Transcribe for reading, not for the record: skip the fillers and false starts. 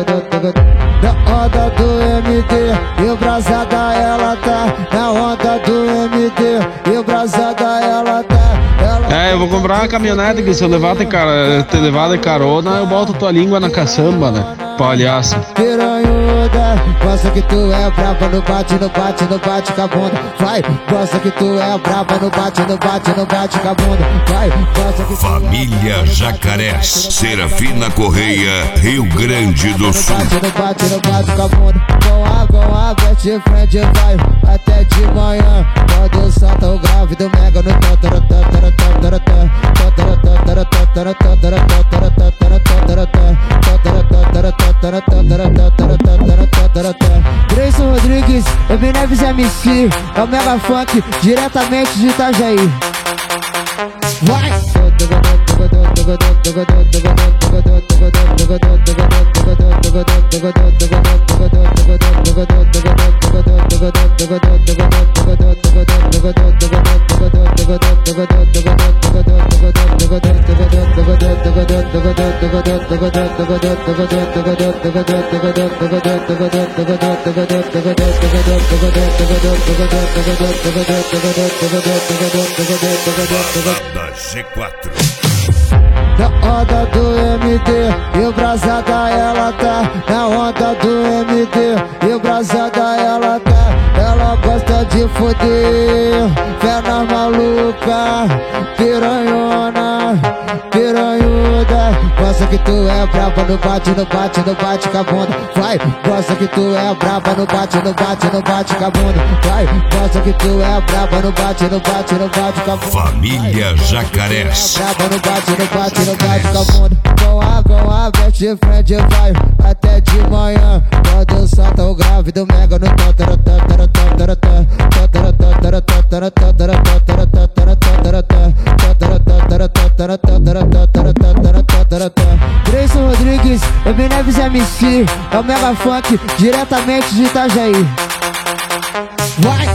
Na onda do MD, e o brasada ela tá. Na onda do MD, e o brasada ela tá. Eu vou comprar uma caminhonete que se eu levar te levar de carona, eu boto tua língua na caçamba, né? Palhaço. Piranhuda, gosta que tu é brava, no bate, no bate, no bate com a bunda. Vai, gosta que tu é brava, no bate, no bate, no bate com a bunda. Vai, gosta que tu Família Jacarés, Serafina Correia, Rio Grande do Sul. no bate, no bate com a bunda. Com a best friend vai até de manhã. Quando solta o grave do mega no Grayson Rodrigues, Ebi Neves MC, é o Mega Funk, diretamente de Itajaí. Vai! Da G4. Na onda do MD, e o brasada ela tá. Na onda do MD, e o brasada ela tá. Ela gosta de foder, perna maluca, piranhona, piranhuda. Gosta que tu é brava, no bate, no bate, no bate com a bunda. Vai, gosta que tu é brava, no bate, no bate, no bate com a bunda. Vai, gosta que tu é brava, no bate, no bate, no bate com a bunda. Família Jacarés. Brava no bate, no bate, no bate com a bunda. Com a best friend vai até de manhã. Quando solta o grave do mega no Grayson Rodrigues, Ebi Neves MC, é o Mega Funk, diretamente de Itajaí. Vai!